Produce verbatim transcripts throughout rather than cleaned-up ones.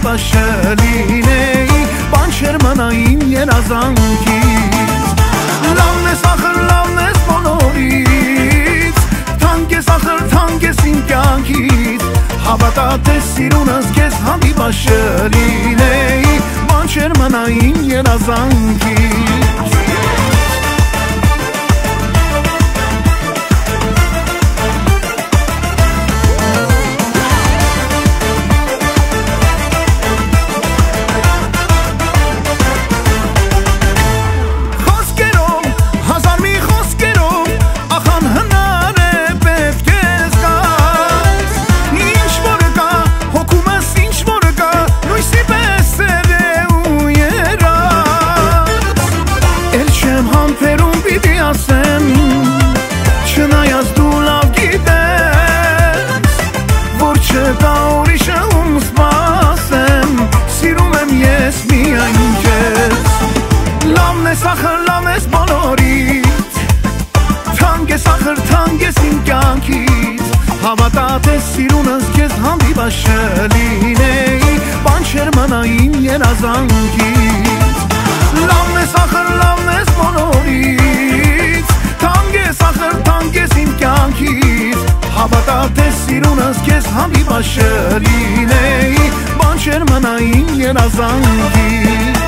բաշելինեի բանչեր մնային երազանքից Լավն ես ախր լավն ես բոլորից Թանկ ես ախր թանկ ես իմ կյանքից Հավատա թե սիրունս քեզ հանդիպաշելինեի բանչեր մնային երազանքից Չնայած դու լավ գիտես Որ չկա ուրիշը ում սպասեմ Սիրում եմ ես միայն քեզ Լավն ես ախր լավն ես բոլորից Թանկ ես ախր թանկ ես իմ կյանքից Հավատա թե սիրունս քեզ հանդիպաշելինեի Բանչեր մնային երազանքից Լավն ես ախր լավն ես բոլորից Թանկ ես ախր թանկ ես իմ կյանքից Հավատա թե սիրունս քեզ հանդիպաշելինեի Բանչեր մնային երազանքից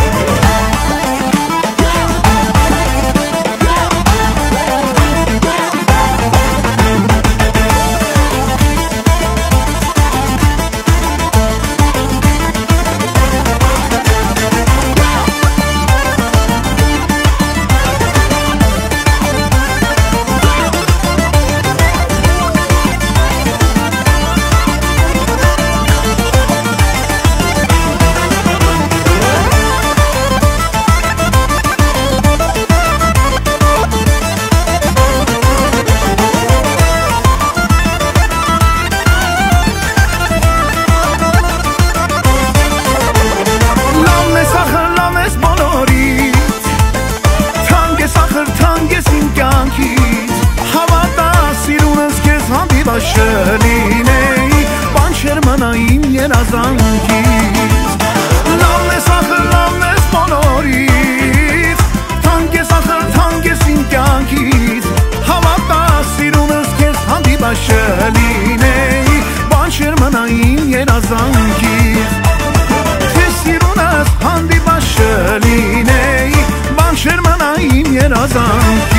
Բաշելինեի բանչեր մնային երազանքից Լավն ես ախր լավն ես բոլորից Թանկ ես ախր թանկ ես իմ կյանքից Հավատա սիրունս քեզ հանդիպաշելինեի Բանչեր մնային երազանքից Քեզ սիրունս հանդիպաշելինեի Բանչեր մնային երազանքից